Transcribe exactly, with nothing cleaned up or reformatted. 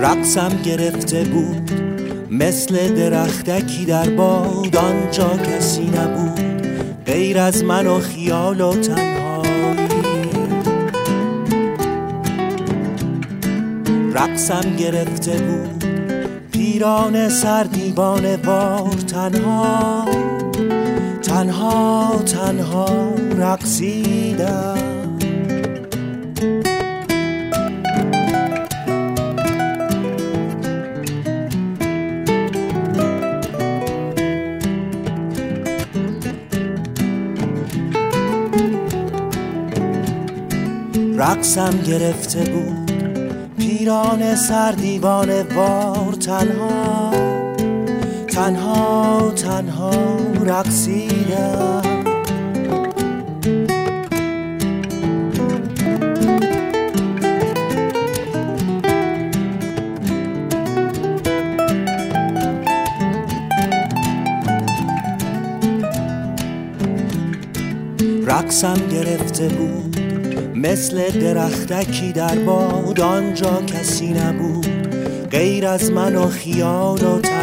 رقصم گرفته بود مثل درختکی در باد، آنجا کسی نبود غیر از من و خیال و تنهایی. رقصم گرفته بود پیران سر دیوانه وار، تنها تنها تنها رقصیدم. رقصم گرفته بود پیران سر دیوانه وار، تنها تنها تنها رقصیدم. رقصم گرفته بود مثل درختکی در باد، آنجا کسی نبود غیر از من و خیال و